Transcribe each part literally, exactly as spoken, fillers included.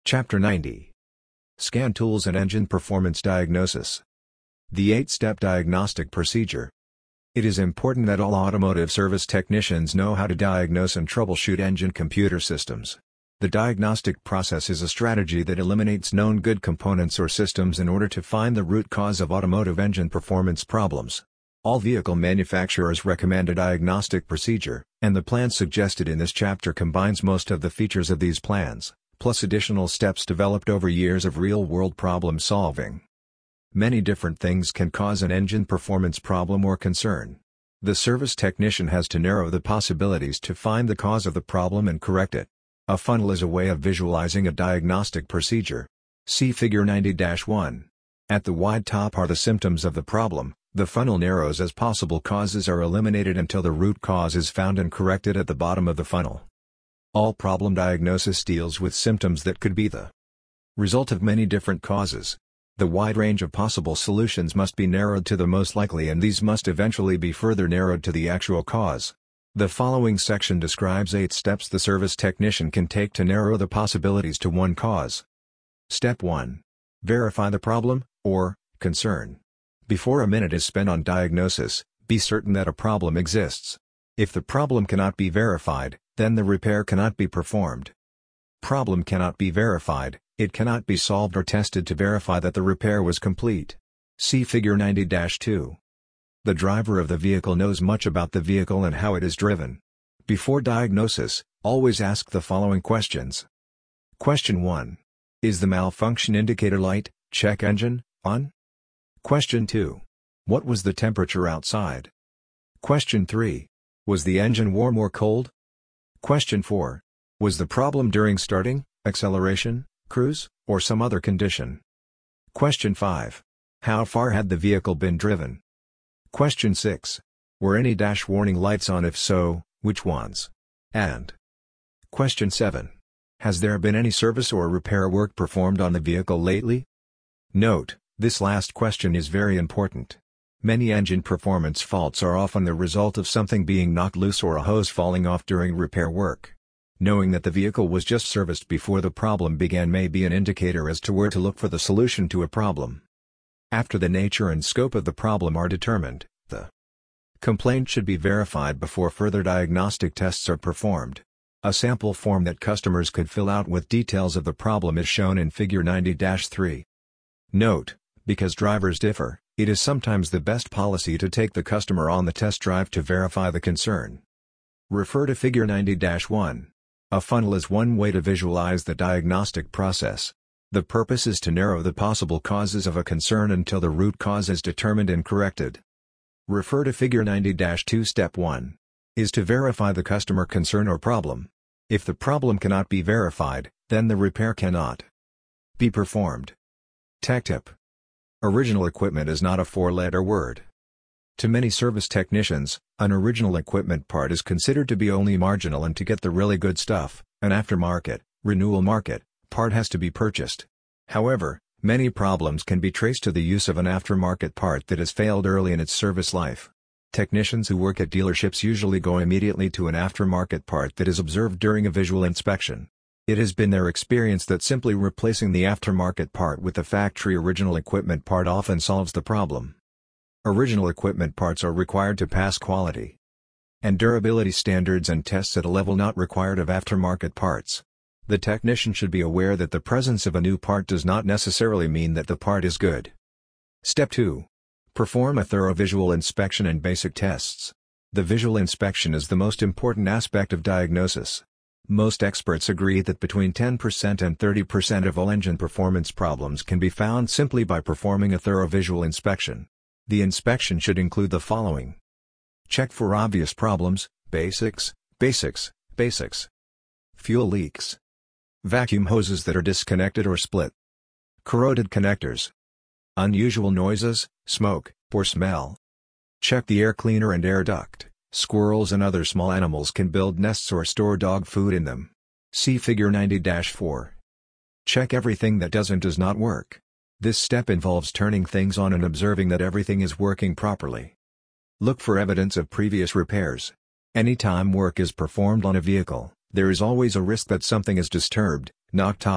Chapter ninety. Scan Tools and Engine Performance Diagnosis. The eight-step diagnostic procedure. It is important that all automotive service technicians know how to diagnose and troubleshoot engine computer systems. The diagnostic process is a strategy that eliminates known good components or systems in order to find the root cause of automotive engine performance problems. All vehicle manufacturers recommend a diagnostic procedure, and the plan suggested in this chapter combines most of the features of these plans, plus additional steps developed over years of real-world problem solving. Many different things can cause an engine performance problem or concern. The service technician has to narrow the possibilities to find the cause of the problem and correct it. A funnel is a way of visualizing a diagnostic procedure. See Figure ninety dash one. At the wide top are the symptoms of the problem. The funnel narrows as possible causes are eliminated until the root cause is found and corrected at the bottom of the funnel. All problem diagnosis deals with symptoms that could be the result of many different causes. The wide range of possible solutions must be narrowed to the most likely, and these must eventually be further narrowed to the actual cause. The following section describes eight steps the service technician can take to narrow the possibilities to one cause. Step one. Verify the problem, or concern. Before a minute is spent on diagnosis, be certain that a problem exists. If the problem cannot be verified, then the repair cannot be performed. Problem cannot be verified, it cannot be solved or tested to verify that the repair was complete. See Figure ninety dash two. The driver of the vehicle knows much about the vehicle and how it is driven. Before diagnosis, always ask the following questions. Question one. Is the malfunction indicator light, check engine, on? Question two. What was the temperature outside? Question three. Was the engine warm or cold? Question four. Was the problem during starting, acceleration, cruise, or some other condition? Question five. How far had the vehicle been driven? Question six. Were any dash warning lights on? If so, which ones? And Question seven. Has there been any service or repair work performed on the vehicle lately? Note, this last question is very important. Many engine performance faults are often the result of something being knocked loose or a hose falling off during repair work. Knowing that the vehicle was just serviced before the problem began may be an indicator as to where to look for the solution to a problem. After the nature and scope of the problem are determined, the complaint should be verified before further diagnostic tests are performed. A sample form that customers could fill out with details of the problem is shown in Figure ninety dash three. Note, because drivers differ, it is sometimes the best policy to take the customer on the test drive to verify the concern. Refer to Figure ninety dash one. A funnel is one way to visualize the diagnostic process. The purpose is to narrow the possible causes of a concern until the root cause is determined and corrected. Refer to Figure ninety dash two. Step one. Is to verify the customer concern or problem. If the problem cannot be verified, then the repair cannot be performed. Tech tip. Original equipment is not a four-letter word. To many service technicians, an original equipment part is considered to be only marginal, and to get the really good stuff, an aftermarket, renewal market, part has to be purchased. However, many problems can be traced to the use of an aftermarket part that has failed early in its service life. Technicians who work at dealerships usually go immediately to an aftermarket part that is observed during a visual inspection. It has been their experience that simply replacing the aftermarket part with the factory original equipment part often solves the problem. Original equipment parts are required to pass quality and durability standards and tests at a level not required of aftermarket parts. The technician should be aware that the presence of a new part does not necessarily mean that the part is good. Step two. Perform a thorough visual inspection and basic tests. The visual inspection is the most important aspect of diagnosis. Most experts agree that between ten percent and thirty percent of all engine performance problems can be found simply by performing a thorough visual inspection. The inspection should include the following. Check for obvious problems, basics, basics, basics. Fuel leaks. Vacuum hoses that are disconnected or split. Corroded connectors. Unusual noises, smoke, or smell. Check the air cleaner and air duct. Squirrels and other small animals can build nests or store dog food in them. See Figure ninety dash four. Check everything that does and does not work. This step involves turning things on and observing that everything is working properly. Look for evidence of previous repairs. Anytime work is performed on a vehicle, there is always a risk that something is disturbed, knocked off,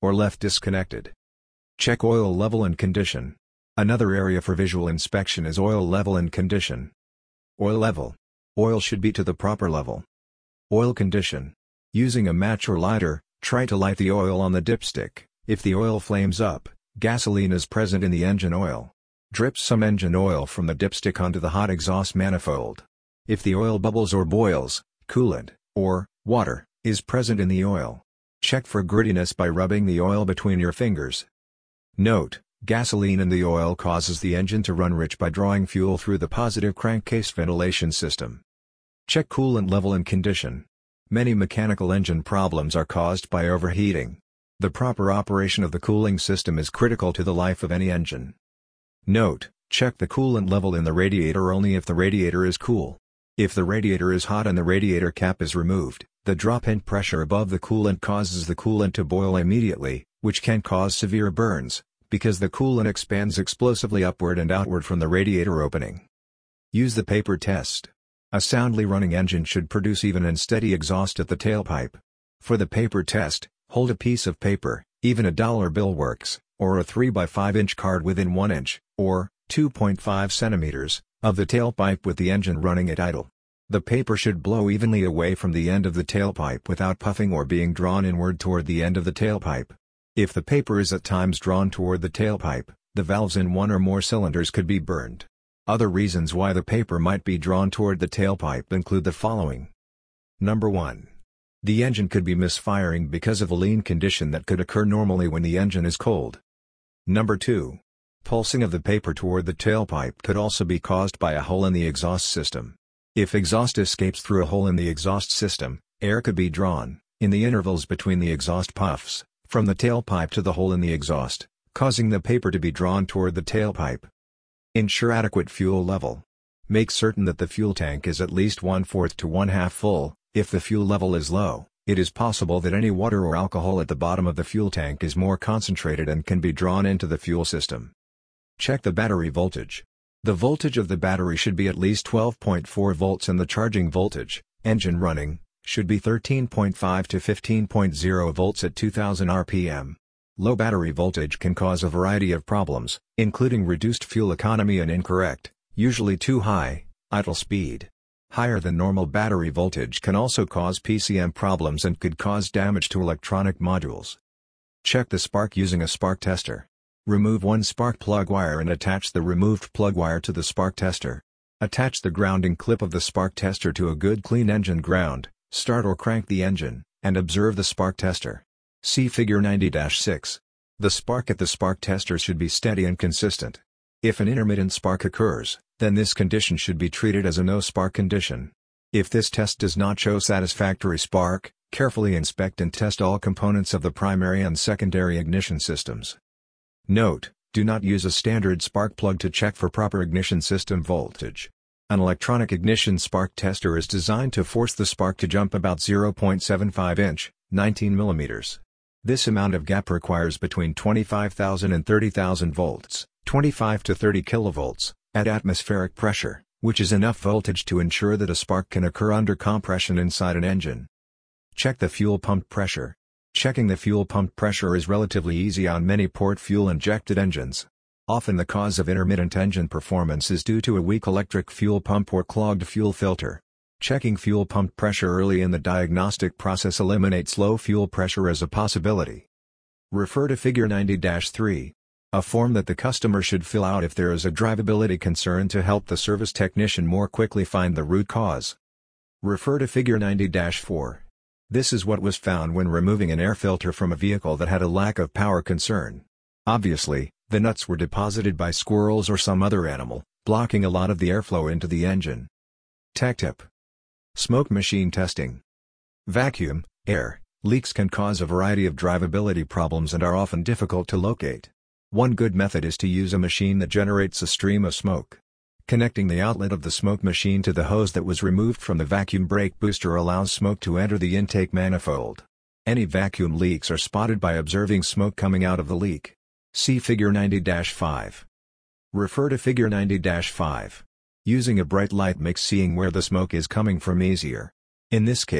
or left disconnected. Check oil level and condition. Another area for visual inspection is oil level and condition. Oil level. Oil should be to the proper level. Oil condition. Using a match or lighter, try to light the oil on the dipstick. If the oil flames up, gasoline is present in the engine oil. Drip some engine oil from the dipstick onto the hot exhaust manifold. If the oil bubbles or boils, coolant, or water, is present in the oil. Check for grittiness by rubbing the oil between your fingers. Note: gasoline in the oil causes the engine to run rich by drawing fuel through the positive crankcase ventilation system. Check coolant level and condition. Many mechanical engine problems are caused by overheating. The proper operation of the cooling system is critical to the life of any engine. Note: check the coolant level in the radiator only if the radiator is cool. If the radiator is hot and the radiator cap is removed, the drop-in pressure above the coolant causes the coolant to boil immediately, which can cause severe burns, because the coolant expands explosively upward and outward from the radiator opening. Use the paper test. A soundly running engine should produce even and steady exhaust at the tailpipe. For the paper test, hold a piece of paper, even a dollar bill works, or a three by five inch card within one inch, or two point five centimeters, of the tailpipe with the engine running at idle. The paper should blow evenly away from the end of the tailpipe without puffing or being drawn inward toward the end of the tailpipe. If the paper is at times drawn toward the tailpipe, the valves in one or more cylinders could be burned. Other reasons why the paper might be drawn toward the tailpipe include the following. Number one. The engine could be misfiring because of a lean condition that could occur normally when the engine is cold. Number two. Pulsing of the paper toward the tailpipe could also be caused by a hole in the exhaust system. If exhaust escapes through a hole in the exhaust system, air could be drawn, in the intervals between the exhaust puffs, from the tailpipe to the hole in the exhaust, causing the paper to be drawn toward the tailpipe. Ensure adequate fuel level. Make certain that the fuel tank is at least one-fourth to one-half full. If the fuel level is low, it is possible that any water or alcohol at the bottom of the fuel tank is more concentrated and can be drawn into the fuel system. Check the battery voltage. The voltage of the battery should be at least twelve point four volts and the charging voltage, engine running, should be thirteen point five to fifteen point zero volts at two thousand R P M. Low battery voltage can cause a variety of problems, including reduced fuel economy and incorrect, usually too high, idle speed. Higher than normal battery voltage can also cause P C M problems and could cause damage to electronic modules. Check the spark using a spark tester. Remove one spark plug wire and attach the removed plug wire to the spark tester. Attach the grounding clip of the spark tester to a good clean engine ground, start or crank the engine, and observe the spark tester. See Figure ninety dash six. The spark at the spark tester should be steady and consistent. If an intermittent spark occurs, then this condition should be treated as a no-spark condition. If this test does not show satisfactory spark, carefully inspect and test all components of the primary and secondary ignition systems. Note: do not use a standard spark plug to check for proper ignition system voltage. An electronic ignition spark tester is designed to force the spark to jump about zero point seven five inch, nineteen millimeters. This amount of gap requires between twenty-five thousand and thirty thousand volts, twenty-five to thirty kilovolts, at atmospheric pressure, which is enough voltage to ensure that a spark can occur under compression inside an engine. Check the fuel pump pressure. Checking the fuel pump pressure is relatively easy on many port fuel-injected engines. Often the cause of intermittent engine performance is due to a weak electric fuel pump or clogged fuel filter. Checking fuel pump pressure early in the diagnostic process eliminates low fuel pressure as a possibility. Refer to Figure ninety dash three. A form that the customer should fill out if there is a drivability concern to help the service technician more quickly find the root cause. Refer to Figure ninety dash four. This is what was found when removing an air filter from a vehicle that had a lack of power concern. Obviously, the nuts were deposited by squirrels or some other animal, blocking a lot of the airflow into the engine. Tech tip. Smoke machine testing. Vacuum, air, leaks can cause a variety of drivability problems and are often difficult to locate. One good method is to use a machine that generates a stream of smoke. Connecting the outlet of the smoke machine to the hose that was removed from the vacuum brake booster allows smoke to enter the intake manifold. Any vacuum leaks are spotted by observing smoke coming out of the leak. See Figure ninety dash five. Refer to Figure ninety dash five. Using a bright light makes seeing where the smoke is coming from easier. In this case,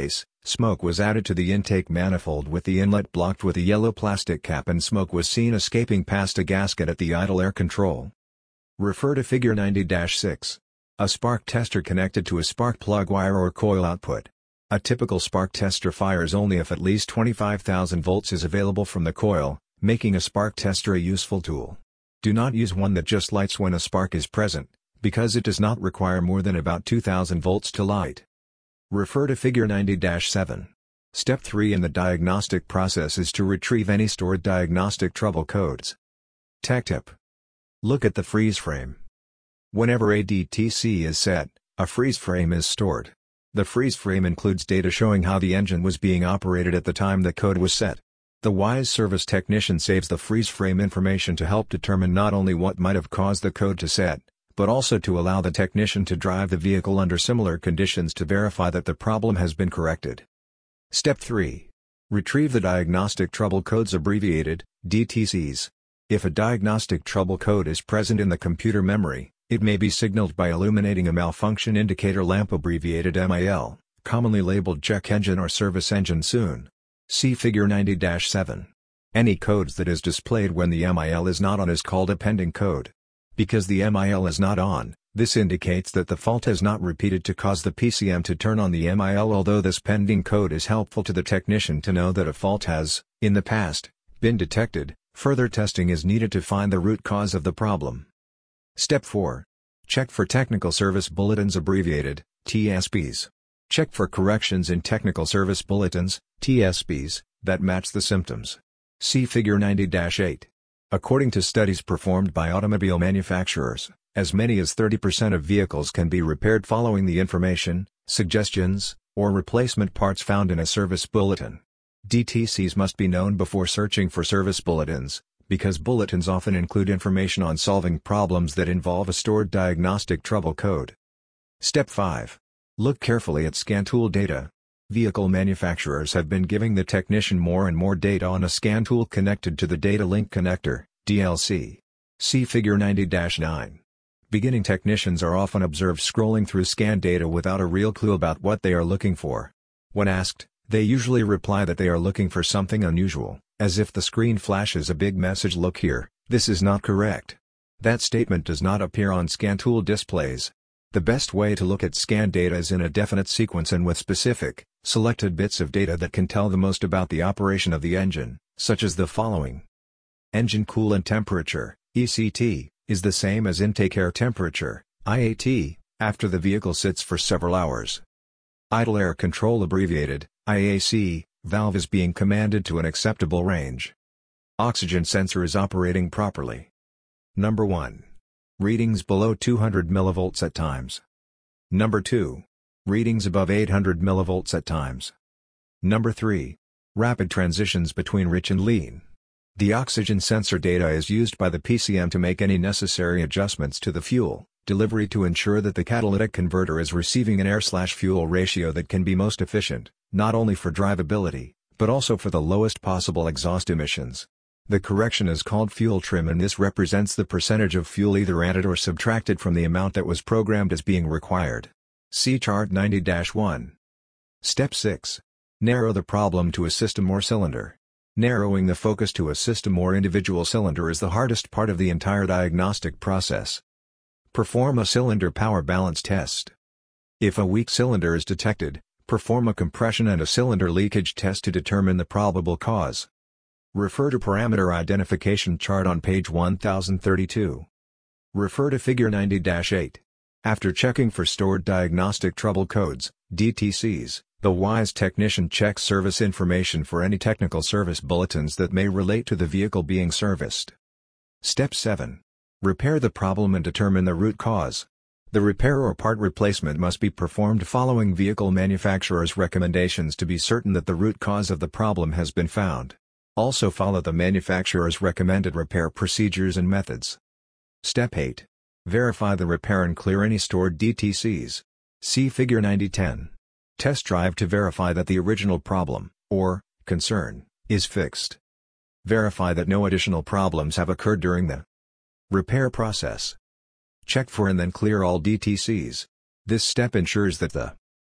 Smoke was added to the intake manifold with the inlet blocked with a yellow plastic cap and smoke was seen escaping past a gasket at the idle air control. Refer to Figure ninety dash six. A spark tester connected to a spark plug wire or coil output. A typical spark tester fires only if at least twenty-five thousand volts is available from the coil, making a spark tester a useful tool. Do not use one that just lights when a spark is present, because it does not require more than about two thousand volts to light. Refer to Figure ninety dash seven. Step three in the diagnostic process is to retrieve any stored diagnostic trouble codes. Tech tip. Look at the freeze frame. Whenever a D T C is set, a freeze frame is stored. The freeze frame includes data showing how the engine was being operated at the time the code was set. The wise service technician saves the freeze frame information to help determine not only what might have caused the code to set, but also to allow the technician to drive the vehicle under similar conditions to verify that the problem has been corrected. Step three. Retrieve the diagnostic trouble codes, abbreviated D T Cs. If a diagnostic trouble code is present in the computer memory, it may be signaled by illuminating a malfunction indicator lamp, abbreviated M I L, commonly labeled check engine or service engine soon. See Figure ninety dash seven. Any codes that is displayed when the M I L is not on is called a pending code. Because the M I L is not on, this indicates that the fault has not repeated to cause the P C M to turn on the M I L. Although this pending code is helpful to the technician to know that a fault has, in the past, been detected, further testing is needed to find the root cause of the problem. Step four. Check for technical service bulletins, abbreviated T S Bs. Check for corrections in technical service bulletins, T S Bs, that match the symptoms. See Figure ninety dash eight. According to studies performed by automobile manufacturers, as many as thirty percent of vehicles can be repaired following the information, suggestions, or replacement parts found in a service bulletin. D T Cs must be known before searching for service bulletins, because bulletins often include information on solving problems that involve a stored diagnostic trouble code. Step five. Look carefully at scan tool data. Vehicle manufacturers have been giving the technician more and more data on a scan tool connected to the Data Link Connector, D L C. See Figure ninety dash nine. Beginning technicians are often observed scrolling through scan data without a real clue about what they are looking for. When asked, they usually reply that they are looking for something unusual, as if the screen flashes a big message, "Look here." This is not correct. That statement does not appear on scan tool displays. The best way to look at scan data is in a definite sequence and with specific, selected bits of data that can tell the most about the operation of the engine, such as the following. Engine coolant temperature, E C T, is the same as intake air temperature, I A T, after the vehicle sits for several hours. Idle air control, abbreviated I A C, valve is being commanded to an acceptable range. Oxygen sensor is operating properly. Number one. Readings below two hundred millivolts at times. Number two. Readings above eight hundred millivolts at times. Number three. Rapid transitions between rich and lean. The oxygen sensor data is used by the P C M to make any necessary adjustments to the fuel delivery to ensure that the catalytic converter is receiving an air-slash-fuel ratio that can be most efficient, not only for drivability, but also for the lowest possible exhaust emissions. The correction is called fuel trim, and this represents the percentage of fuel either added or subtracted from the amount that was programmed as being required. See Chart ninety dash one. Step six. Narrow the problem to a system or cylinder. Narrowing the focus to a system or individual cylinder is the hardest part of the entire diagnostic process. Perform a cylinder power balance test. If a weak cylinder is detected, perform a compression and a cylinder leakage test to determine the probable cause. Refer to parameter identification chart on page one thousand thirty-two. Refer to Figure ninety dash eight. After checking for stored diagnostic trouble codes, D T Cs, the wise technician checks service information for any technical service bulletins that may relate to the vehicle being serviced. Step seven. Repair the problem and determine the root cause. The repair or part replacement must be performed following vehicle manufacturer's recommendations to be certain that the root cause of the problem has been found. Also follow the manufacturer's recommended repair procedures and methods. Step eight. Verify the repair and clear any stored D T Cs. See Figure ninety ten. Test drive to verify that the original problem, or concern, is fixed. Verify that no additional problems have occurred during the repair process. Check for and then clear all D T Cs. This step ensures that the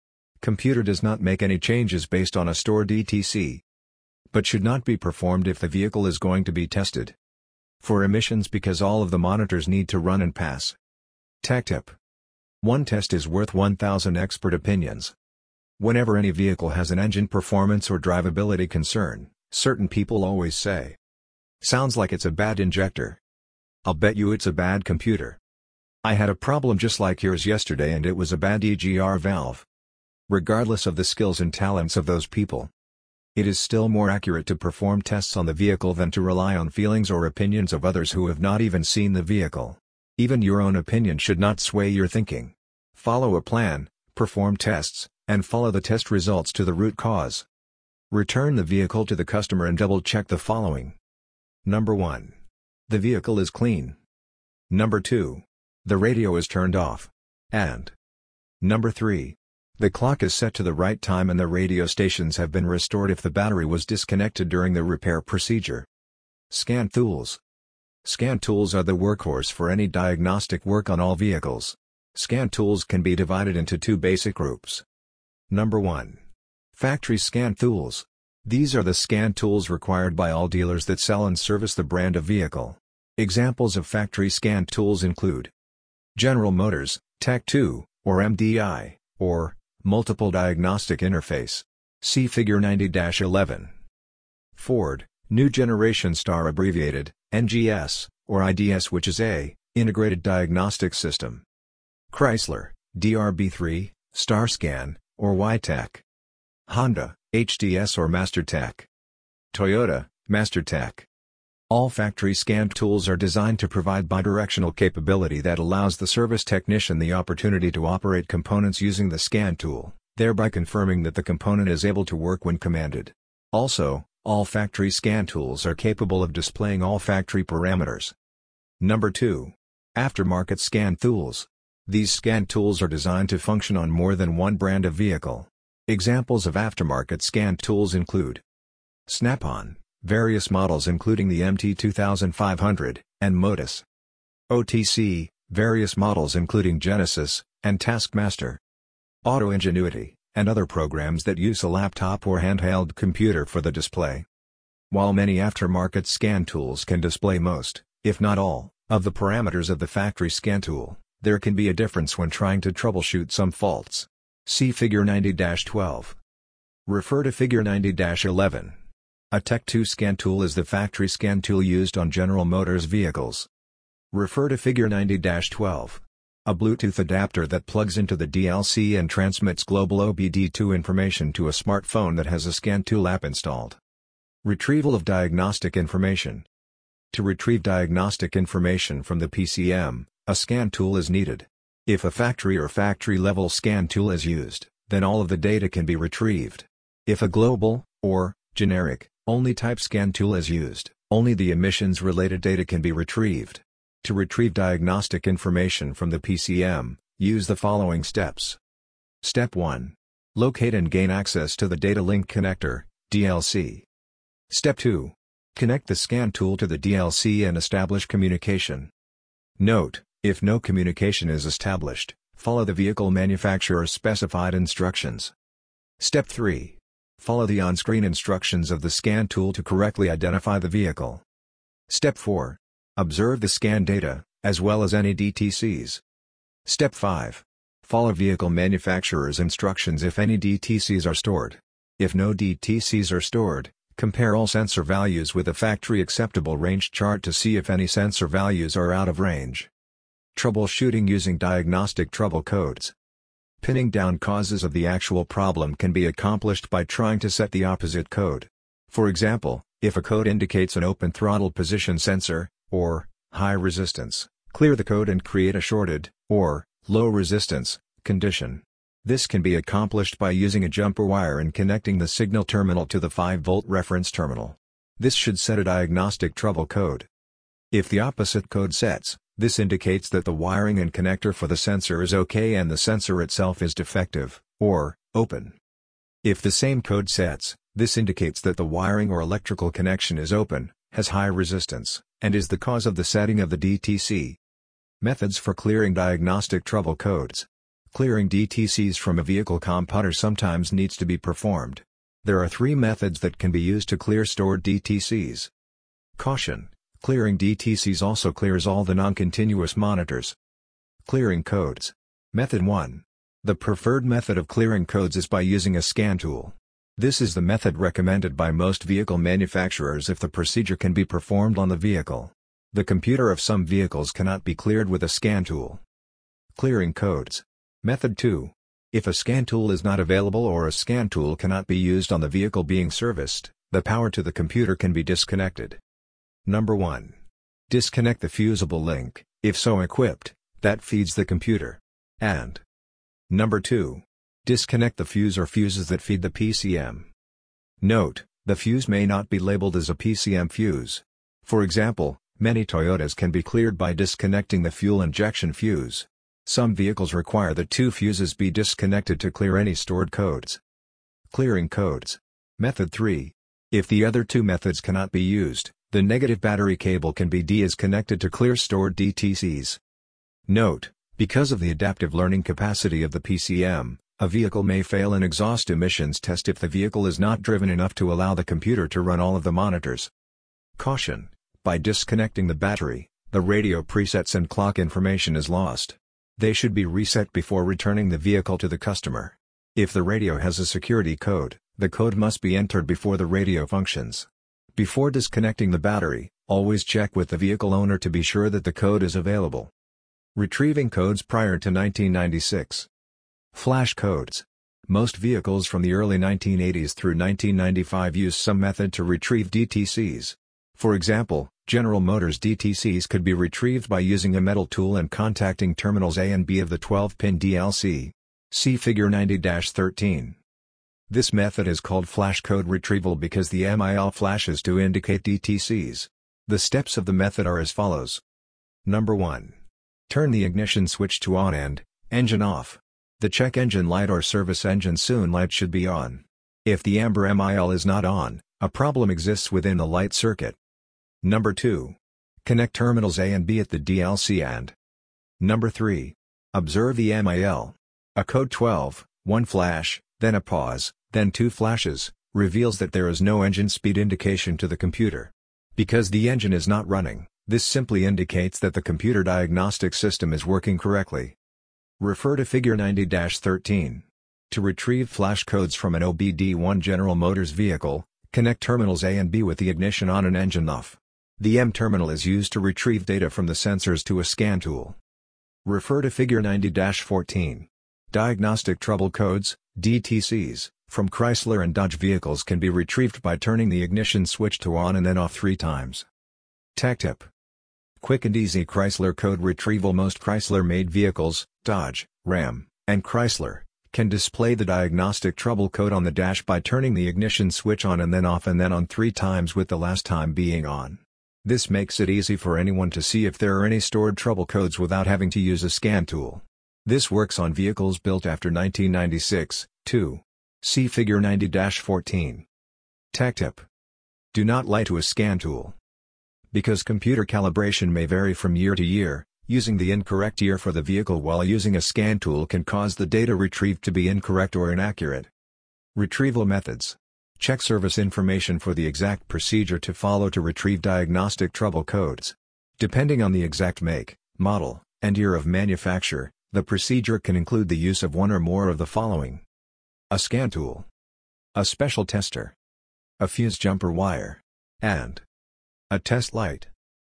Computer does not make any changes based on a stored D T C, but should not be performed if the vehicle is going to be tested for emissions because all of the monitors need to run and pass. Tech tip: one test is worth one thousand expert opinions. Whenever any vehicle has an engine performance or drivability concern, certain people always say, "Sounds like it's a bad injector." I'll bet you it's a bad computer. I had a problem just like yours yesterday and it was a bad E G R valve. Regardless of the skills and talents of those people, it is still more accurate to perform tests on the vehicle than to rely on feelings or opinions of others who have not even seen the vehicle. Even your own opinion should not sway your thinking. Follow a plan, perform tests, and follow the test results to the root cause. Return the vehicle to the customer and double-check the following. Number one. The vehicle is clean. Number two. The radio is turned off. And Number three. The clock is set to the right time and the radio stations have been restored if the battery was disconnected during the repair procedure. Scan tools. Scan tools are the workhorse for any diagnostic work on all vehicles. Scan tools can be divided into two basic groups. Number one. Factory scan tools. These are the scan tools required by all dealers that sell and service the brand of vehicle. Examples of factory scan tools include General Motors, Tech two, or M D I, or Multiple Diagnostic Interface. See Figure ninety dash eleven. Ford, New Generation Star abbreviated, N G S, or I D S, which is a Integrated Diagnostic System. Chrysler, D R B three, StarScan, or Y TEC. Honda, H D S or MasterTech. Toyota, MasterTech. All factory scan tools are designed to provide bidirectional capability that allows the service technician the opportunity to operate components using the scan tool, thereby confirming that the component is able to work when commanded. Also, all factory scan tools are capable of displaying all factory parameters. Number two. Aftermarket scan tools. These scan tools are designed to function on more than one brand of vehicle. Examples of aftermarket scan tools include Snap-on, various models including the M T twenty-five hundred, and Modus. O T C, various models including Genesis, and Taskmaster. AutoIngenuity, and other programs that use a laptop or handheld computer for the display. While many aftermarket scan tools can display most, if not all, of the parameters of the factory scan tool, there can be a difference when trying to troubleshoot some faults. See Figure ninety dash twelve. Refer to Figure ninety dash eleven. A Tech two scan tool is the factory scan tool used on General Motors vehicles. Refer to Figure ninety dash twelve. A Bluetooth adapter that plugs into the D L C and transmits global O B D two information to a smartphone that has a scan tool app installed. Retrieval of diagnostic information. To retrieve diagnostic information from the P C M, a scan tool is needed. If a factory or factory-level scan tool is used, then all of the data can be retrieved. If a global, or generic, only type scan tool is used, only the emissions-related data can be retrieved. To retrieve diagnostic information from the P C M, use the following steps. Step one. Locate and gain access to the Data Link Connector, D L C. Step two. Connect the scan tool to the D L C and establish communication. Note: if no communication is established, follow the vehicle manufacturer's specified instructions. Step three. Follow the on-screen instructions of the scan tool to correctly identify the vehicle. Step four. Observe the scan data, as well as any D T Cs. Step five. Follow vehicle manufacturer's instructions if any D T Cs are stored. If no D T Cs are stored, compare all sensor values with a factory acceptable range chart to see if any sensor values are out of range. Troubleshooting using diagnostic trouble codes. Pinning down causes of the actual problem can be accomplished by trying to set the opposite code. For example, if a code indicates an open throttle position sensor, or high resistance, clear the code and create a shorted, or low resistance, condition. This can be accomplished by using a jumper wire and connecting the signal terminal to the five volt reference terminal. This should set a diagnostic trouble code. If the opposite code sets, this indicates that the wiring and connector for the sensor is OK and the sensor itself is defective, or open. If the same code sets, this indicates that the wiring or electrical connection is open, has high resistance, and is the cause of the setting of the D T C. Methods for clearing diagnostic trouble codes. Clearing D T Cs from a vehicle computer sometimes needs to be performed. There are three methods that can be used to clear stored D T Cs. Caution: clearing D T Cs also clears all the non-continuous monitors. Clearing codes. Method one. The preferred method of clearing codes is by using a scan tool. This is the method recommended by most vehicle manufacturers if the procedure can be performed on the vehicle. The computer of some vehicles cannot be cleared with a scan tool. Clearing codes. Method two. If a scan tool is not available or a scan tool cannot be used on the vehicle being serviced, the power to the computer can be disconnected. Number one. Disconnect the fusible link, if so equipped, that feeds the computer. And Number two. Disconnect the fuse or fuses that feed the P C M. Note: the fuse may not be labeled as a P C M fuse. For example, many Toyotas can be cleared by disconnecting the fuel injection fuse. Some vehicles require that two fuses be disconnected to clear any stored codes. Clearing codes. Method three. If the other two methods cannot be used, the negative battery cable can be disconnected to clear stored D T Cs. Note: because of the adaptive learning capacity of the P C M, a vehicle may fail an exhaust emissions test if the vehicle is not driven enough to allow the computer to run all of the monitors. Caution: by disconnecting the battery, the radio presets and clock information is lost. They should be reset before returning the vehicle to the customer. If the radio has a security code, the code must be entered before the radio functions. Before disconnecting the battery, always check with the vehicle owner to be sure that the code is available. Retrieving codes prior to nineteen ninety-six. Flash codes. Most vehicles from the early nineteen eighties through nineteen ninety-five used some method to retrieve D T Cs. For example, General Motors D T Cs could be retrieved by using a metal tool and contacting terminals A and B of the twelve pin D L C. See Figure ninety dash thirteen. This method is called flash code retrieval because the M I L flashes to indicate D T Cs. The steps of the method are as follows. Number one. Turn the ignition switch to on and engine off. The check engine light or service engine soon light should be on. If the amber M I L is not on, a problem exists within the light circuit. Number two. Connect terminals A and B at the D L C and Number three. Observe the M I L. A code twelve, one flash, then a pause, then two flashes, reveals that there is no engine speed indication to the computer. Because the engine is not running, this simply indicates that the computer diagnostic system is working correctly. Refer to Figure ninety dash thirteen. To retrieve flash codes from an O B D one General Motors vehicle, connect terminals A and B with the ignition on and engine off. The M terminal is used to retrieve data from the sensors to a scan tool. Refer to Figure ninety dash fourteen. Diagnostic trouble codes, D T Cs, from Chrysler and Dodge vehicles can be retrieved by turning the ignition switch to on and then off three times. Tech tip. Quick and easy Chrysler code retrieval. Most Chrysler-made vehicles, Dodge, Ram, and Chrysler, can display the diagnostic trouble code on the dash by turning the ignition switch on and then off and then on three times with the last time being on. This makes it easy for anyone to see if there are any stored trouble codes without having to use a scan tool. This works on vehicles built after nineteen ninety-six, too. See Figure ninety dash fourteen. Tech tip. Do not lie to a scan tool. Because computer calibration may vary from year to year, using the incorrect year for the vehicle while using a scan tool can cause the data retrieved to be incorrect or inaccurate. Retrieval methods. Check service information for the exact procedure to follow to retrieve diagnostic trouble codes. Depending on the exact make, model, and year of manufacture, the procedure can include the use of one or more of the following: a scan tool, a special tester, a fuse jumper wire, and a test light.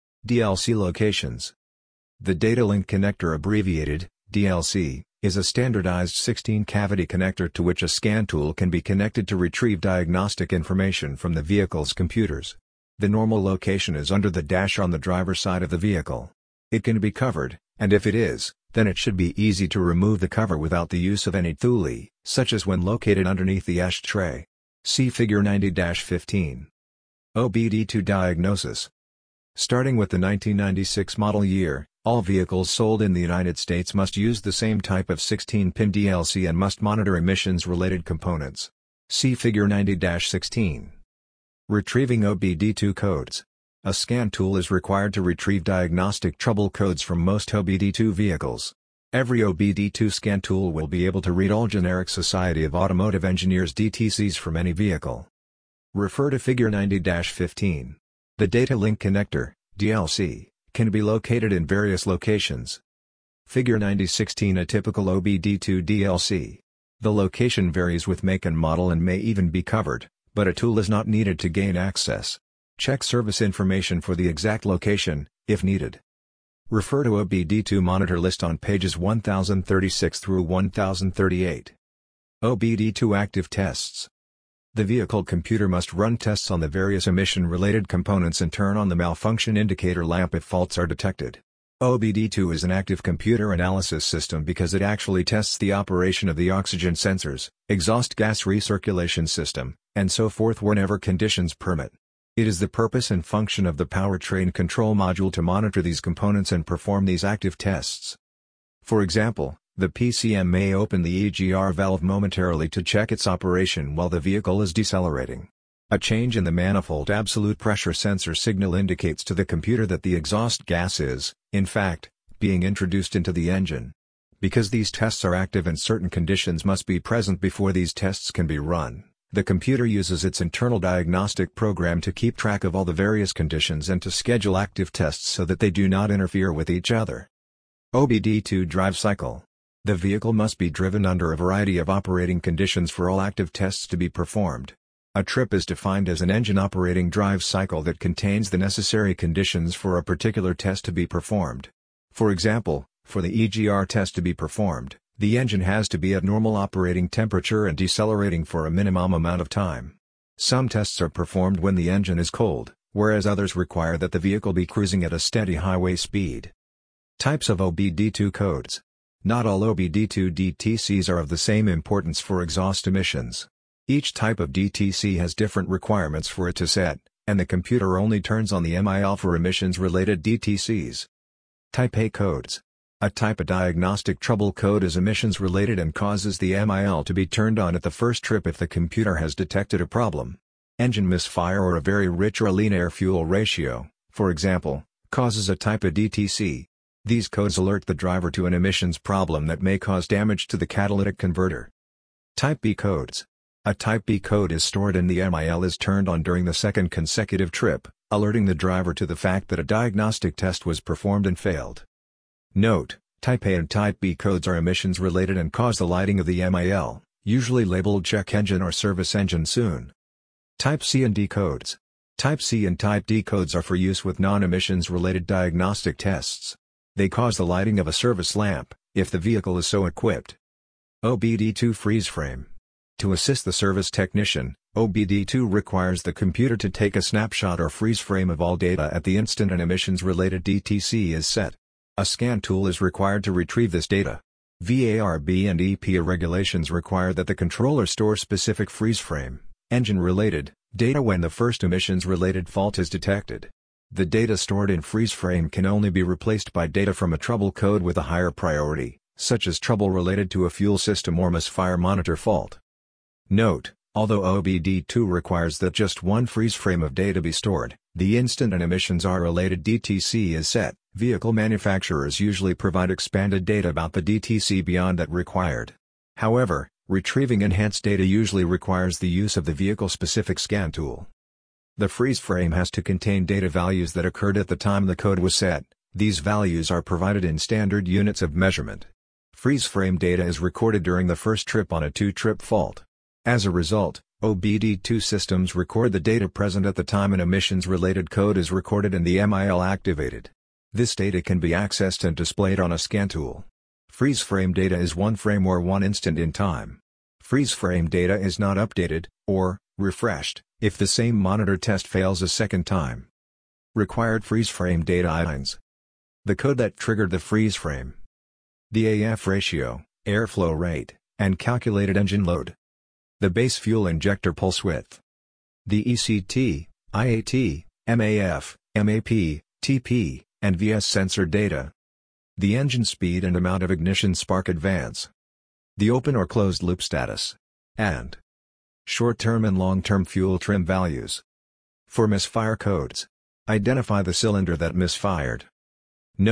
D L C locations. The Data Link Connector, abbreviated D L C, is a standardized sixteen cavity connector to which a scan tool can be connected to retrieve diagnostic information from the vehicle's computers. The normal location is under the dash on the driver's side of the vehicle. It can be covered, and if it is, then it should be easy to remove the cover without the use of any tool, such as when located underneath the ashtray. See Figure ninety dash fifteen. O B D two diagnosis. Starting with the nineteen ninety-six model year, all vehicles sold in the United States must use the same type of sixteen pin D L C and must monitor emissions-related components. See Figure ninety dash sixteen. Retrieving O B D two codes. A scan tool is required to retrieve diagnostic trouble codes from most O B D two vehicles. Every O B D two scan tool will be able to read all generic Society of Automotive Engineers D T Cs from any vehicle. Refer to Figure ninety dash fifteen. The Data Link Connector, D L C, can be located in various locations. Figure ninety dash sixteen. A typical O B D two D L C. The location varies with make and model and may even be covered, but a tool is not needed to gain access. Check service information for the exact location, if needed. Refer to O B D two monitor list on pages one thousand thirty-six through one thousand thirty-eight. O B D two active tests. The vehicle computer must run tests on the various emission-related components and turn on the malfunction indicator lamp if faults are detected. O B D two is an active computer analysis system because it actually tests the operation of the oxygen sensors, exhaust gas recirculation system, and so forth whenever conditions permit. It is the purpose and function of the powertrain control module to monitor these components and perform these active tests. For example, the P C M may open the E G R valve momentarily to check its operation while the vehicle is decelerating. A change in the manifold absolute pressure sensor signal indicates to the computer that the exhaust gas is, in fact, being introduced into the engine. Because these tests are active and certain conditions must be present before these tests can be run, the computer uses its internal diagnostic program to keep track of all the various conditions and to schedule active tests so that they do not interfere with each other. O B D two drive cycle. The vehicle must be driven under a variety of operating conditions for all active tests to be performed. A trip is defined as an engine operating drive cycle that contains the necessary conditions for a particular test to be performed. For example, for the E G R test to be performed, the engine has to be at normal operating temperature and decelerating for a minimum amount of time. Some tests are performed when the engine is cold, whereas others require that the vehicle be cruising at a steady highway speed. Types of O B D two codes. Not all O B D two D T Cs are of the same importance for exhaust emissions. Each type of D T C has different requirements for it to set, and the computer only turns on the M I L for emissions-related D T Cs. Type A codes. A type A diagnostic trouble code is emissions-related and causes the M I L to be turned on at the first trip if the computer has detected a problem. Engine misfire or a very rich or lean air-fuel ratio, for example, causes a type A D T C. These codes alert the driver to an emissions problem that may cause damage to the catalytic converter. Type B codes. A Type B code is stored and the M I L is turned on during the second consecutive trip, alerting the driver to the fact that a diagnostic test was performed and failed. Note: Type A and Type B codes are emissions-related and cause the lighting of the M I L, usually labeled check engine or service engine soon. Type C and D codes. Type C and Type D codes are for use with non-emissions-related diagnostic tests. They cause the lighting of a service lamp, if the vehicle is so equipped. O B D two freeze frame. To assist the service technician, O B D two requires the computer to take a snapshot or freeze frame of all data at the instant an emissions-related D T C is set. A scan tool is required to retrieve this data. V A R B and E P A regulations require that the controller store specific freeze frame, engine-related, data when the first emissions-related fault is detected. The data stored in freeze frame can only be replaced by data from a trouble code with a higher priority, such as trouble related to a fuel system or misfire monitor fault. Note: although O B D two requires that just one freeze frame of data be stored, the instant an emissions are related D T C is set, vehicle manufacturers usually provide expanded data about the D T C beyond that required. However, retrieving enhanced data usually requires the use of the vehicle-specific scan tool. The freeze frame has to contain data values that occurred at the time the code was set. These values are provided in standard units of measurement. Freeze frame data is recorded during the first trip on a two-trip fault. As a result, O B D two systems record the data present at the time an emissions-related code is recorded and the M I L activated. This data can be accessed and displayed on a scan tool. Freeze frame data is one frame or one instant in time. Freeze frame data is not updated, or refreshed, if the same monitor test fails a second time. Required freeze frame data lines. The code that triggered the freeze frame. The A F ratio, airflow rate, and calculated engine load. The base fuel injector pulse width. The E C T, I A T, M A F, M A P, T P, and V S sensor data. The engine speed and amount of ignition spark advance. The open or closed loop status. And short-term and long-term fuel trim values. For misfire codes. Identify the cylinder that misfired. Note: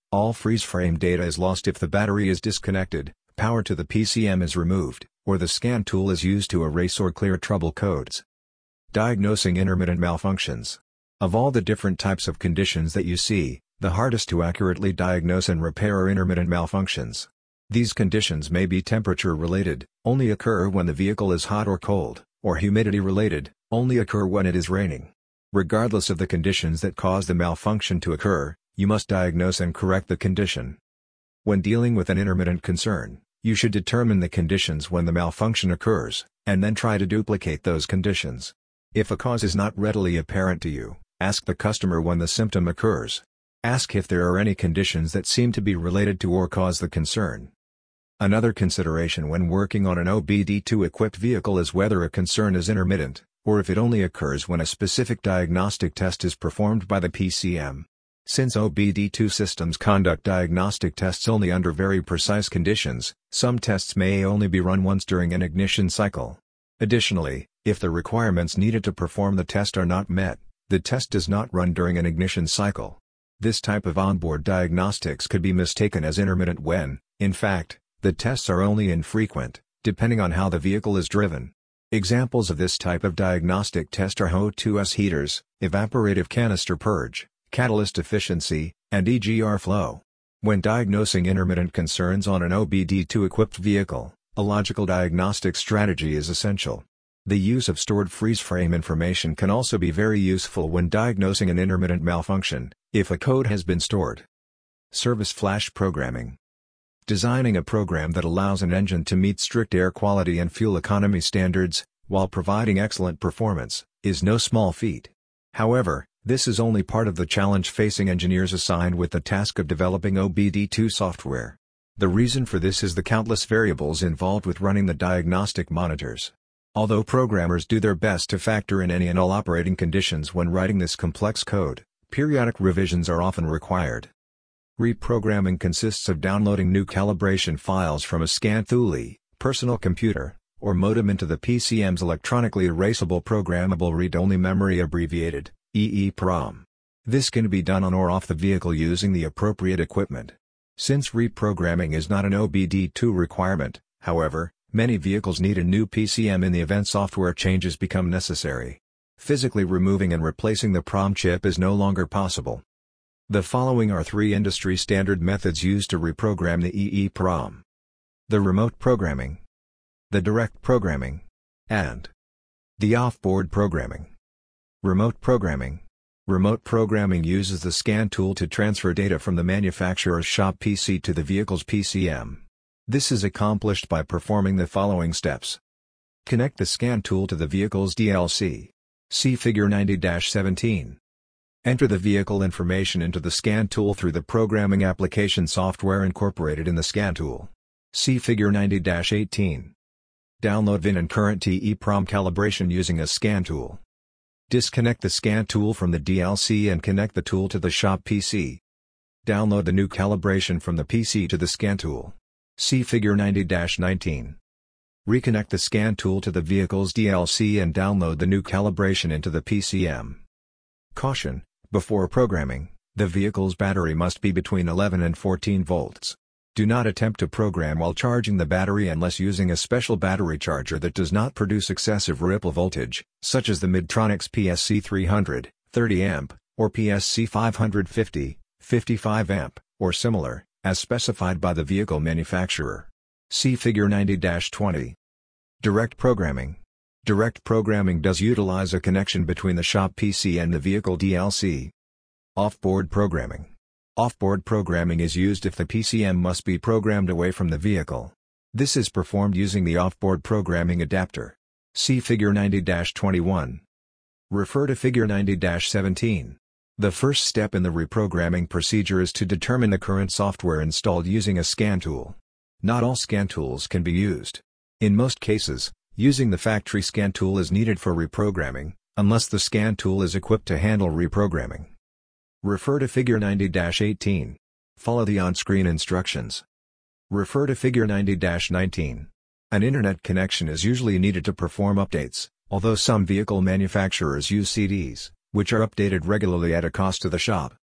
All freeze frame data is lost if the battery is disconnected, power to the P C M is removed, or the scan tool is used to erase or clear trouble codes. Diagnosing intermittent malfunctions. Of all the different types of conditions that you see, the hardest to accurately diagnose and repair are intermittent malfunctions. These conditions may be temperature-related, only occur when the vehicle is hot or cold, or humidity-related, only occur when it is raining. Regardless of the conditions that cause the malfunction to occur, you must diagnose and correct the condition. When dealing with an intermittent concern, you should determine the conditions when the malfunction occurs, and then try to duplicate those conditions. If a cause is not readily apparent to you, ask the customer when the symptom occurs. Ask if there are any conditions that seem to be related to or cause the concern. Another consideration when working on an O B D two equipped vehicle is whether a concern is intermittent, or if it only occurs when a specific diagnostic test is performed by the P C M. Since O B D two systems conduct diagnostic tests only under very precise conditions, some tests may only be run once during an ignition cycle. Additionally, if the requirements needed to perform the test are not met, the test does not run during an ignition cycle. This type of onboard diagnostics could be mistaken as intermittent when, in fact, the tests are only infrequent, depending on how the vehicle is driven. Examples of this type of diagnostic test are H O two S heaters, evaporative canister purge, catalyst efficiency, and E G R flow. When diagnosing intermittent concerns on an O B D two equipped vehicle, a logical diagnostic strategy is essential. The use of stored freeze frame information can also be very useful when diagnosing an intermittent malfunction, if a code has been stored. Service flash programming. Designing a program that allows an engine to meet strict air quality and fuel economy standards, while providing excellent performance, is no small feat. However, this is only part of the challenge facing engineers assigned with the task of developing O B D two software. The reason for this is the countless variables involved with running the diagnostic monitors. Although programmers do their best to factor in any and all operating conditions when writing this complex code, periodic revisions are often required. Reprogramming consists of downloading new calibration files from a scan tool, personal computer, or modem into the P C M's electronically erasable programmable read-only memory, abbreviated E EEPROM. This can be done on or off the vehicle using the appropriate equipment. Since reprogramming is not an O B D two requirement, however, many vehicles need a new P C M in the event software changes become necessary. Physically removing and replacing the PROM chip is no longer possible. The following are three industry standard methods used to reprogram the E EEPROM: the remote programming, the direct programming, and the off-board programming. Remote programming. Remote programming uses the scan tool to transfer data from the manufacturer's shop P C to the vehicle's P C M. This is accomplished by performing the following steps. Connect the scan tool to the vehicle's D L C. See Figure ninety dash seventeen. Enter the vehicle information into the scan tool through the programming application software incorporated in the scan tool. See Figure ninety dash eighteen. Download V I N and current E EEPROM calibration using a scan tool. Disconnect the scan tool from the D L C and connect the tool to the shop P C. Download the new calibration from the P C to the scan tool. See Figure ninety dash nineteen. Reconnect the scan tool to the vehicle's D L C and download the new calibration into the P C M. Caution: before programming, the vehicle's battery must be between eleven and fourteen volts. Do not attempt to program while charging the battery unless using a special battery charger that does not produce excessive ripple voltage, such as the Midtronics P S C three hundred, thirty amp, or P S C five fifty, fifty-five amp, or similar, as specified by the vehicle manufacturer. See Figure ninety dash twenty. Direct programming. Direct programming does utilize a connection between the shop P C and the vehicle D L C. Off-board programming. Off-board programming is used if the P C M must be programmed away from the vehicle. This is performed using the off-board programming adapter. See Figure ninety dash twenty-one. Refer to Figure ninety dash seventeen. The first step in the reprogramming procedure is to determine the current software installed using a scan tool. Not all scan tools can be used. In most cases, using the factory scan tool is needed for reprogramming, unless the scan tool is equipped to handle reprogramming. Refer to Figure ninety dash eighteen. Follow the on-screen instructions. Refer to Figure ninety dash nineteen. An internet connection is usually needed to perform updates, although some vehicle manufacturers use C Ds, which are updated regularly at a cost to the shop.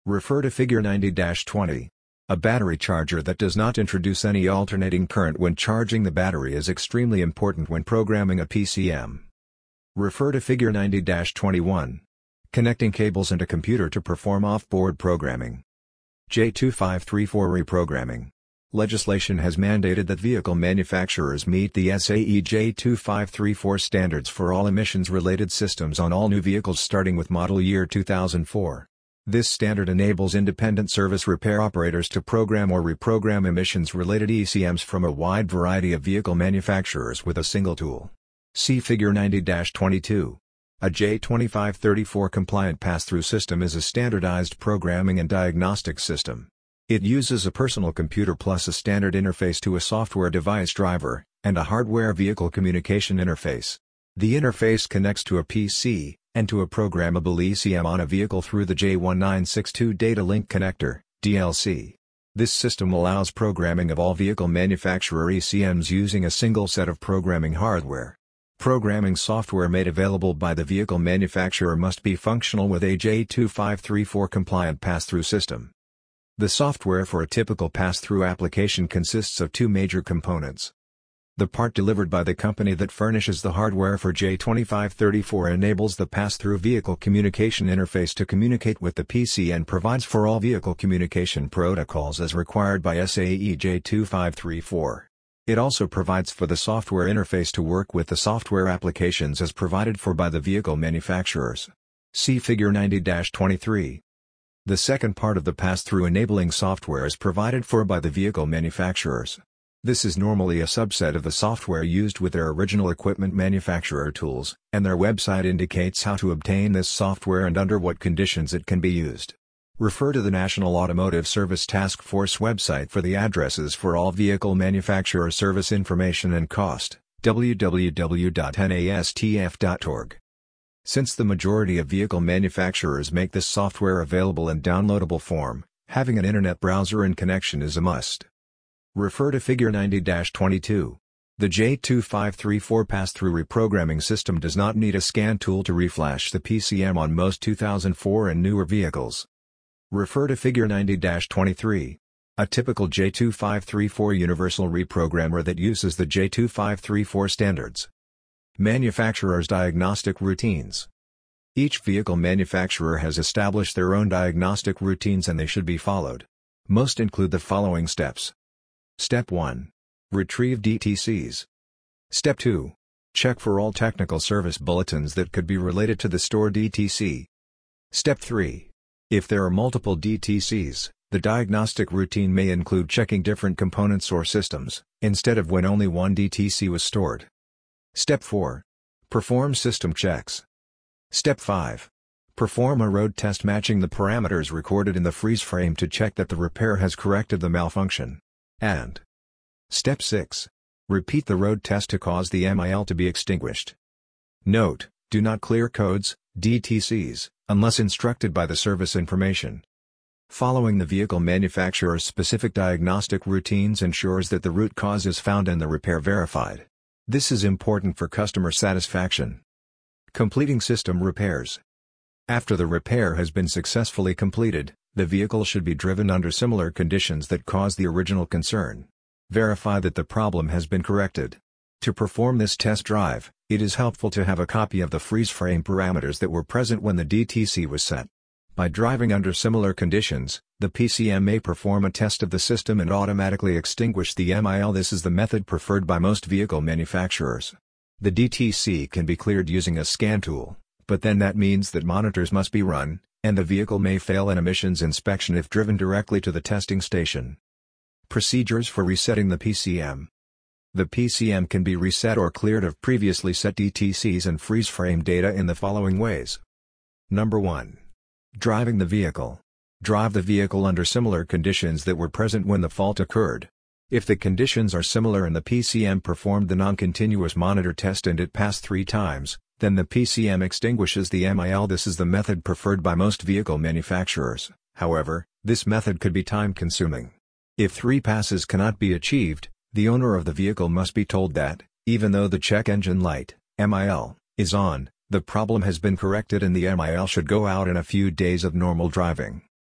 Refer to Figure ninety dash twenty. A battery charger that does not introduce any alternating current when charging the battery is extremely important when programming a P C M. Refer to Figure ninety dash twenty-one. Connecting cables and a computer to perform off-board programming. J two five three four reprogramming. Legislation has mandated that vehicle manufacturers meet the S A E J two five three four standards for all emissions-related systems on all new vehicles starting with model year two thousand four. This standard enables independent service repair operators to program or reprogram emissions-related E C Ms from a wide variety of vehicle manufacturers with a single tool. See Figure ninety dash twenty-two. A J twenty-five thirty-four compliant pass-through system is a standardized programming and diagnostic system. It uses a personal computer plus a standard interface to a software device driver, and a hardware vehicle communication interface. The interface connects to a P C, and to a programmable E C M on a vehicle through the J one nine six two Data Link Connector, D L C. This system allows programming of all vehicle manufacturer E C Ms using a single set of programming hardware. Programming software made available by the vehicle manufacturer must be functional with a J two five three four compliant pass-through system. The software for a typical pass-through application consists of two major components. The part delivered by the company that furnishes the hardware for J twenty-five thirty-four enables the pass-through vehicle communication interface to communicate with the P C and provides for all vehicle communication protocols as required by S A E J two five three four. It also provides for the software interface to work with the software applications as provided for by the vehicle manufacturers. See Figure ninety dash twenty-three. The second part of the pass-through enabling software is provided for by the vehicle manufacturers. This is normally a subset of the software used with their original equipment manufacturer tools, and their website indicates how to obtain this software and under what conditions it can be used. Refer to the National Automotive Service Task Force website for the addresses for all vehicle manufacturer service information and cost, w w w dot n a s t f dot org. Since the majority of vehicle manufacturers make this software available in downloadable form, having an internet browser and connection is a must. Refer to Figure ninety dash twenty-two. The J two five three four pass-through reprogramming system does not need a scan tool to reflash the P C M on most two thousand four and newer vehicles. Refer to Figure ninety dash twenty-three. A typical J two five three four universal reprogrammer that uses the J two five three four standards. Manufacturers' diagnostic routines. Each vehicle manufacturer has established their own diagnostic routines and they should be followed. Most include the following steps. Step one. Retrieve D T Cs. Step two. Check for all technical service bulletins that could be related to the store D T C. Step three. If there are multiple D T Cs, the diagnostic routine may include checking different components or systems, instead of when only one D T C was stored. Step four. Perform system checks. Step five. Perform a road test matching the parameters recorded in the freeze frame to check that the repair has corrected the malfunction. And Step six. Repeat the road test to cause the M I L to be extinguished. Note: do not clear codes, D T Cs, unless instructed by the service information. Following the vehicle manufacturer's specific diagnostic routines ensures that the root cause is found and the repair verified. This is important for customer satisfaction. Completing system repairs. After the repair has been successfully completed, the vehicle should be driven under similar conditions that caused the original concern. Verify that the problem has been corrected. To perform this test drive, it is helpful to have a copy of the freeze frame parameters that were present when the D T C was set. By driving under similar conditions, the P C M may perform a test of the system and automatically extinguish the M I L. This is the method preferred by most vehicle manufacturers. The D T C can be cleared using a scan tool, but then that means that monitors must be run, and the vehicle may fail an emissions inspection if driven directly to the testing station. Procedures for resetting the P C M. The P C M can be reset or cleared of previously set D T Cs and freeze frame data in the following ways. Number one. Driving the vehicle. Drive the vehicle under similar conditions that were present when the fault occurred. If the conditions are similar and the P C M performed the non-continuous monitor test and it passed three times, then the P C M extinguishes the M I L. This is the method preferred by most vehicle manufacturers. However, this method could be time-consuming. If three passes cannot be achieved, the owner of the vehicle must be told that, even though the check engine light, M I L, is on, the problem has been corrected and the M I L should go out in a few days of normal driving.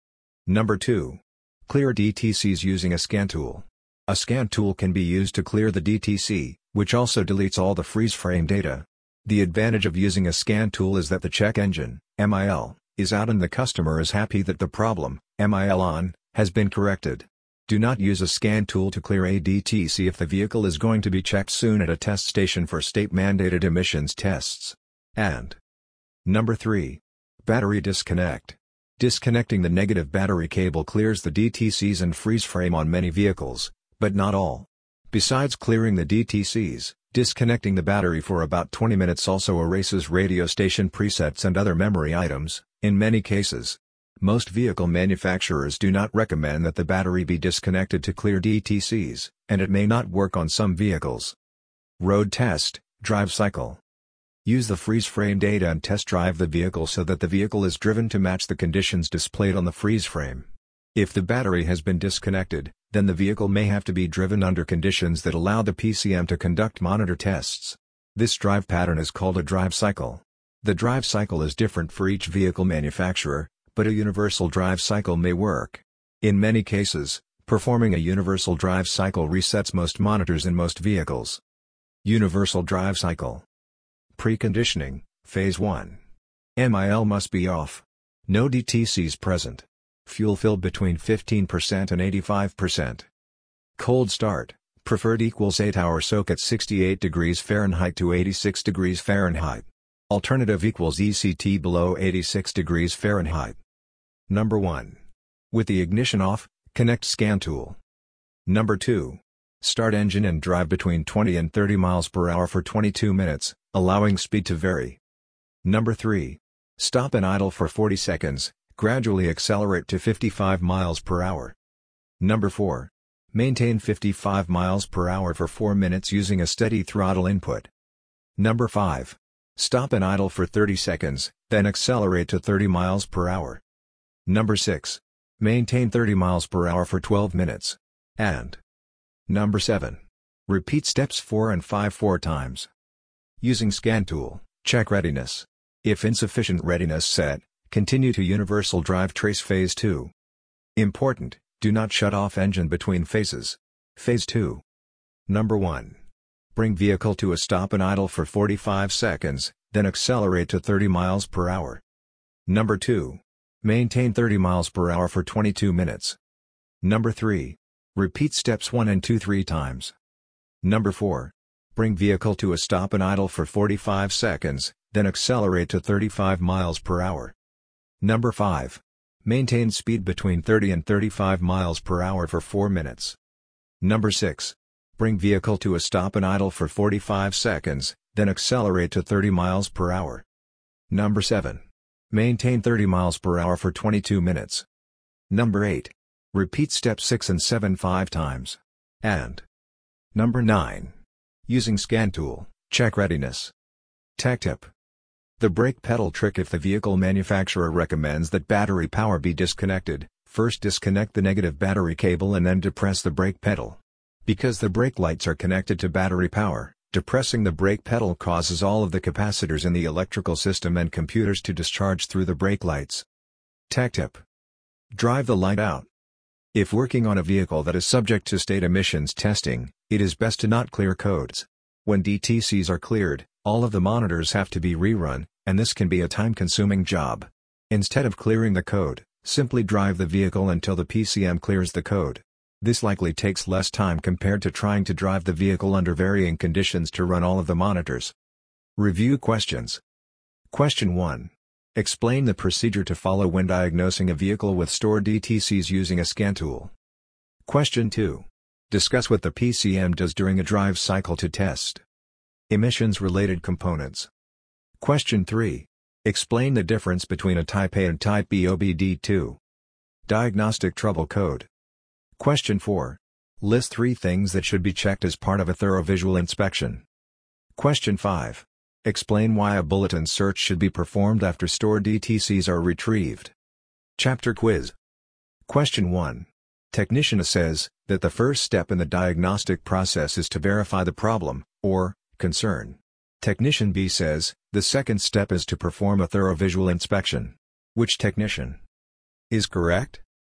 Number two. Clear D T Cs using a scan tool. A scan tool can be used to clear the D T C, which also deletes all the freeze frame data. The advantage of using a scan tool is that the check engine, M I L, is out and the customer is happy that the problem, M I L on, has been corrected. Do not use a scan tool to clear a D T C if the vehicle is going to be checked soon at a test station for state-mandated emissions tests. And Number three. Battery disconnect. Disconnecting the negative battery cable clears the D T Cs and freeze frame on many vehicles, but not all. Besides clearing the D T Cs, disconnecting the battery for about twenty minutes also erases radio station presets and other memory items, in many cases. Most vehicle manufacturers do not recommend that the battery be disconnected to clear D T Cs, and it may not work on some vehicles. Road test, drive cycle. Use the freeze frame data and test drive the vehicle so that the vehicle is driven to match the conditions displayed on the freeze frame. If the battery has been disconnected, then the vehicle may have to be driven under conditions that allow the P C M to conduct monitor tests. This drive pattern is called a drive cycle. The drive cycle is different for each vehicle manufacturer, but a universal drive cycle may work. In many cases, performing a universal drive cycle resets most monitors in most vehicles. Universal drive cycle. Preconditioning, Phase one. M I L must be off. No D T Cs present. Fuel filled between fifteen percent and eighty-five percent. Cold start, preferred equals eight hour soak at sixty-eight degrees Fahrenheit to eighty-six degrees Fahrenheit. Alternative equals E C T below eighty-six degrees Fahrenheit. Number one. With the ignition off, connect scan tool. Number two. Start engine and drive between twenty and thirty miles per hour for twenty-two minutes, allowing speed to vary. Number three. Stop and idle for forty seconds, gradually accelerate to fifty-five miles per hour. Number four. Maintain fifty-five miles per hour for four minutes using a steady throttle input. Number five. Stop and idle for thirty seconds, then accelerate to thirty miles per hour. Number six. Maintain thirty miles per hour for twelve minutes. And Number seven. Repeat steps four and five four times. Using scan tool, check readiness. If insufficient readiness set, continue to universal drive trace phase two. Important, do not shut off engine between phases. Phase two. Number one. Bring vehicle to a stop and idle for forty-five seconds, then accelerate to thirty miles per hour. Number two. Maintain thirty miles per hour for twenty-two minutes. Number three. Repeat steps one and two three times. Number four. Bring vehicle to a stop and idle for forty-five seconds, then accelerate to thirty-five miles per hour. Number five. Maintain speed between thirty and thirty-five miles per hour for four minutes. Number six. Bring vehicle to a stop and idle for forty-five seconds, then accelerate to thirty miles per hour. Number seven. Maintain thirty miles per hour for twenty-two minutes. Number eight. Repeat steps six and seven five times. And Number nine. Using scan tool, check readiness. Tech tip. The brake pedal trick. If the vehicle manufacturer recommends that battery power be disconnected, first disconnect the negative battery cable and then depress the brake pedal. Because the brake lights are connected to battery power, depressing the brake pedal causes all of the capacitors in the electrical system and computers to discharge through the brake lights. Tech tip. Drive the light out. If working on a vehicle that is subject to state emissions testing, it is best to not clear codes. When D T Cs are cleared, all of the monitors have to be rerun, and this can be a time-consuming job. Instead of clearing the code, simply drive the vehicle until the P C M clears the code. This likely takes less time compared to trying to drive the vehicle under varying conditions to run all of the monitors. Review questions. Question one. Explain the procedure to follow when diagnosing a vehicle with stored D T Cs using a scan tool. Question two. Discuss what the P C M does during a drive cycle to test emissions-related components. Question three. Explain the difference between a Type A and Type B O B D two. Diagnostic trouble code. Question four. List three things that should be checked as part of a thorough visual inspection. Question five. Explain why a bulletin search should be performed after stored D T Cs are retrieved. Chapter quiz. Question one. Technician A says that the first step in the diagnostic process is to verify the problem, or concern. Technician B says the second step is to perform a thorough visual inspection. Which technician is correct?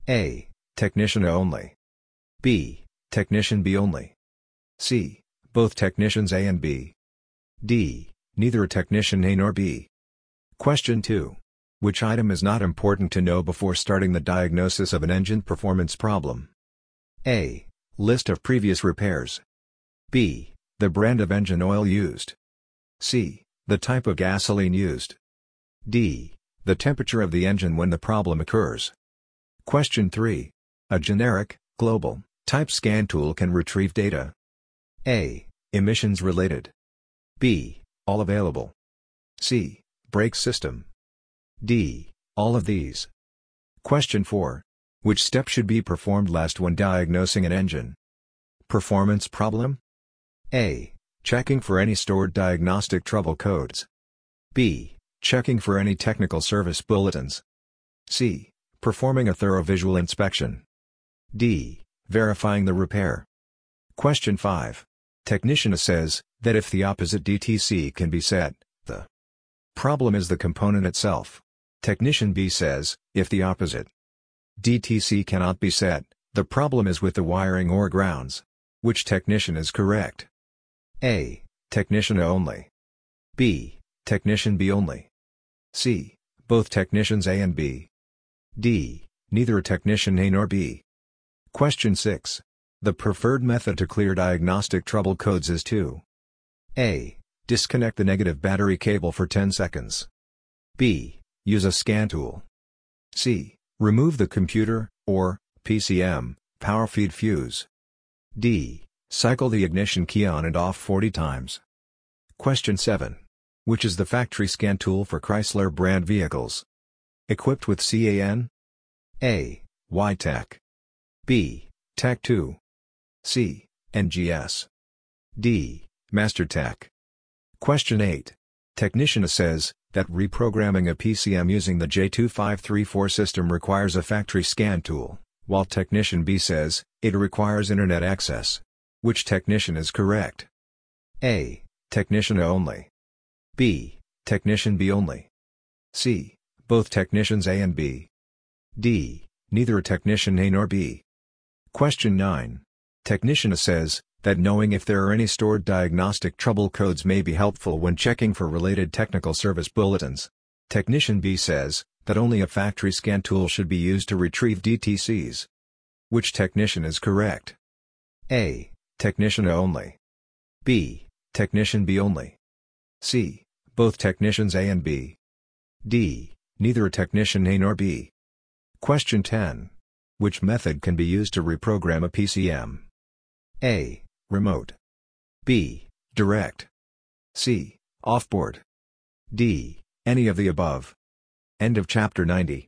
A. Technician A only. B. Technician B only. C. Both technicians A and B. D. Neither a technician A nor B. Question two. Which item is not important to know before starting the diagnosis of an engine performance problem? A. List of previous repairs. B. The brand of engine oil used. C. The type of gasoline used. D. The temperature of the engine when the problem occurs. Question three. A generic, global, type scan tool can retrieve data. A. Emissions related. B. All available. C. Brake system. D. All of these. Question four. Which step should be performed last when diagnosing an engine performance problem? A. Checking for any stored diagnostic trouble codes. B. Checking for any technical service bulletins. C. Performing a thorough visual inspection. D. Verifying the repair. Question five. Technician A says that if the opposite D T C can be set, the problem is the component itself. Technician B says, if the opposite D T C cannot be set, the problem is with the wiring or grounds. Which technician is correct? A. Technician A only. B. Technician B only. C. Both technicians A and B. D. Neither a technician A nor B. Question six. The preferred method to clear diagnostic trouble codes is to A. Disconnect the negative battery cable for ten seconds. B. Use a scan tool. C. Remove the computer, or P C M, power feed fuse. D. Cycle the ignition key on and off forty times. Question seven. Which is the factory scan tool for Chrysler brand vehicles? Equipped with C A N? A. Y-Tech. B. Tech two. C. N G S. D. MasterTech. Question eight. Technician A says that reprogramming a P C M using the J two five three four system requires a factory scan tool, while Technician B says it requires internet access. Which technician is correct? A. Technician A only. B. Technician B only. C. Both technicians A and B. D. Neither a technician A nor B. Question nine. Technician A says that knowing if there are any stored diagnostic trouble codes may be helpful when checking for related technical service bulletins. Technician B says that only a factory scan tool should be used to retrieve D T Cs. Which technician is correct? A. Technician A only. B. Technician B only. C. Both technicians A and B. D. Neither a technician A nor B. Question ten. Which method can be used to reprogram a P C M? A. Remote. B. Direct. C. Offboard. D. Any of the above. End of chapter ninety.